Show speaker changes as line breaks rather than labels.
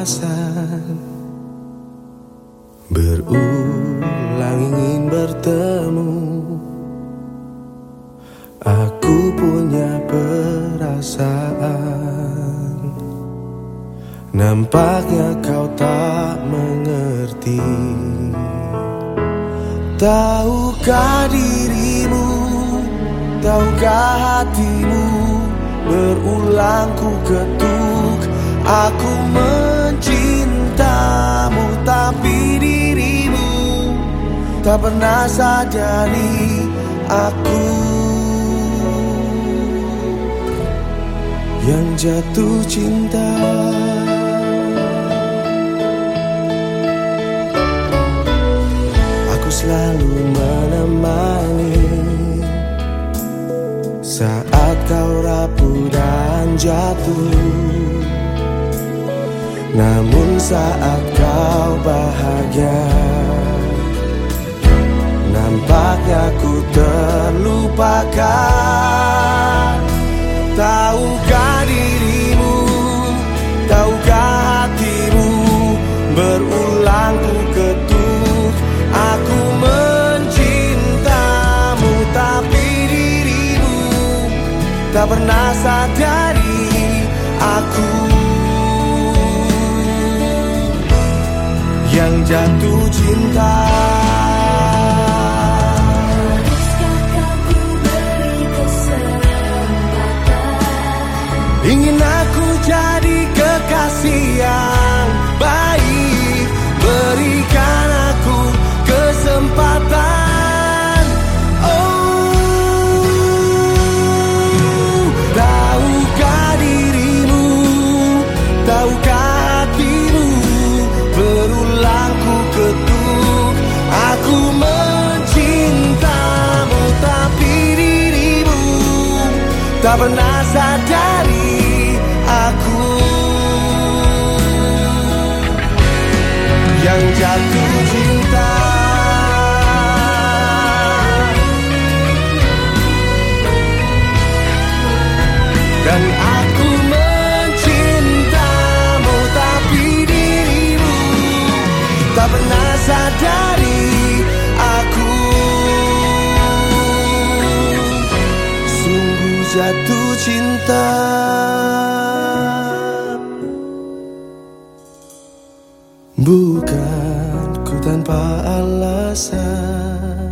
alasan, berulang ingin bertemu. Aku punya perasaan, nampaknya kau tak mengerti. Tahukah dirimu, tahukah hatimu, berulang ku ketuk. Aku mencintamu, tapi dirimu tak pernah sadari. Aku yang jatuh cinta. Aku selalu menemani saat kau rapuh dan jatuh. Namun saat kau bahagia, nampaknya ku terlupakan. Tahukah dirimu, tahukah hatimu, berulang ku ketuk. Aku mencintamu, tapi dirimu tak pernah sadari. Aku yang jatuh cinta. Ingin aku jadi kekasih yang baik, berikan aku kesempatan. Oh, tahukah dirimu, tahukah hatimu, berulang ku ketuk. Aku mencintamu, tapi dirimu tak pernah sadari. Aku yang jatuh cinta. Dan aku mencintamu, tapi dirimu tak pernah sadari. Aku sungguh jatuh cinta. Bukan ku tanpa alasan,